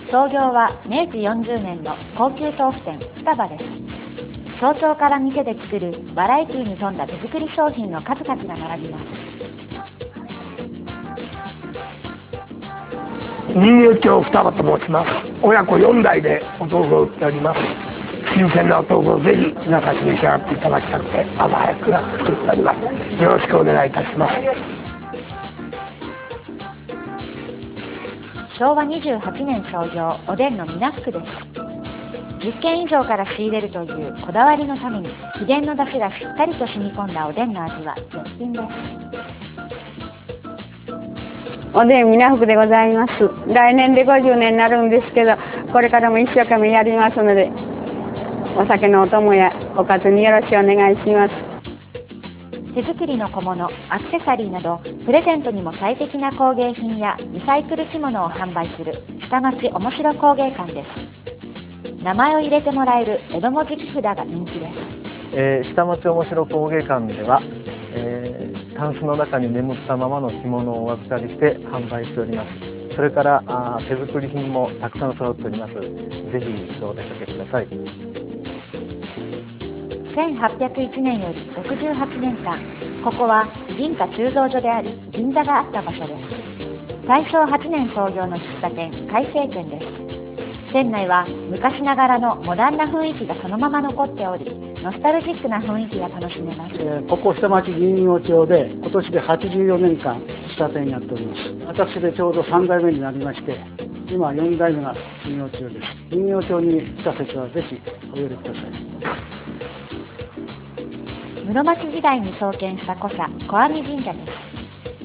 創業は明治40年の高級豆腐店スタバです。早朝から店で作るバラエティに富んだ手作り商品の数々が並びます。 人形町双葉と申します。親子4代でお豆腐を売っております。新鮮なお豆腐をぜひ皆さんに召し上がっていただきたくて朝早くから作っております。よろしくお願いいたします。 昭和28年創業、おでんのみな福です。10軒以上から仕入れるというこだわりのために秘伝の出汁がしっかりと染み込んだおでんの味は絶品です。 おでんみな福でございます。来年で50年になるんですけど、これからも一生懸命やりますので、お酒のお供やおかずによろしくお願いします。 手作りの小物、アクセサリーなどプレゼントにも最適な工芸品やリサイクル着物を販売する下町おもしろ工芸館です。名前を入れてもらえる江戸文字木札が人気です。 下町おもしろ工芸館では、タンスの中に眠ったままの着物をお預かりして販売しております。それから手作り品もたくさん揃っております。ぜひお出かけください。 1801年より68年間、ここは銀貨鋳造所であり銀座があった場所です。大正8年創業の喫茶店、海星店です。店内は昔ながらのモダンな雰囲気がそのまま残っており、ノスタルジックな雰囲気が楽しめます。 ここ下町人形町で今年で84年間喫茶店やっております。私でちょうど3代目になりまして、今4代目が人形町です。人形町に来た際はぜひお寄りください。 室町時代に創建した古社、小網神社です。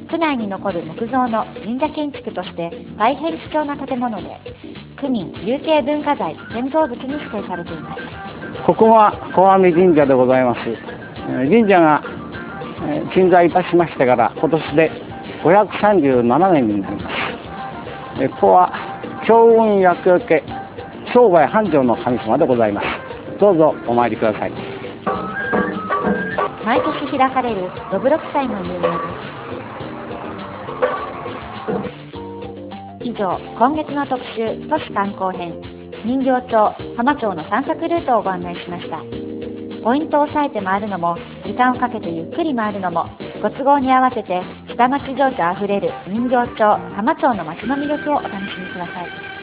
区内に残る木造の神社建築として大変貴重な建物で、区民有形文化財建造物に指定されています。 ここは小網神社でございます。神社が鎮座いたしましてから今年で537年になります。ここは強運厄除け商売繁盛の神様でございます。どうぞお参りください。 毎年開かれるどぶろく祭も有名です。以上、今月の特集都市観光編、人形町、浜町の散策ルートをご案内しました。ポイントを押さえて回るのも、時間をかけてゆっくり回るのも、ご都合に合わせて下町情緒あふれる人形町、浜町の街の魅力をお楽しみください。